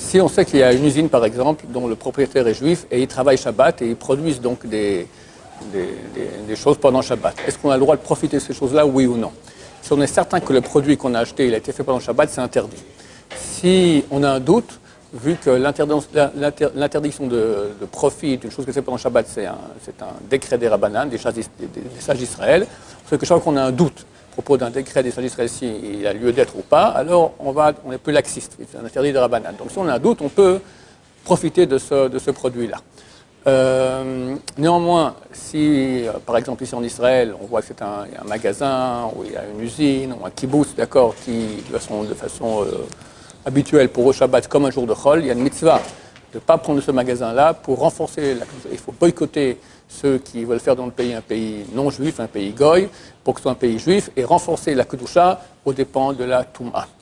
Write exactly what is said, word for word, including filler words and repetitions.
si on sait qu'il y a une usine, par exemple, dont le propriétaire est juif et il travaille Shabbat et ils produisent donc des, des, des, des choses pendant Shabbat, est-ce qu'on a le droit de profiter de ces choses-là, oui ou non? Si on est certain que le produit qu'on a acheté il a été fait pendant Shabbat, c'est interdit. Si on a un doute, vu que l'interdiction de, de profit d'une chose que c'est pendant Shabbat, c'est un, un décret des Rabbanan, des sages d'Israël, c'est que chaque fois qu'on a un doute à propos d'un décret des sages d'Israël, s'il a lieu d'être ou pas, alors on, va, on est plus laxiste, c'est un interdit des Rabbanan. Donc si on a un doute, on peut profiter de ce, de ce produit-là. Euh, néanmoins, si euh, par exemple ici en Israël, on voit que c'est un, un magasin, ou il y a une usine, ou un kibbutz, d'accord, qui de façon, de façon euh, habituelle pour eux Shabbat comme un jour de Chol, il y a une mitzvah de ne pas prendre ce magasin-là pour renforcer la, il faut boycotter ceux qui veulent faire dans le pays un pays non juif, un pays goy, pour que ce soit un pays juif, et renforcer la kedusha aux dépens de la Touma.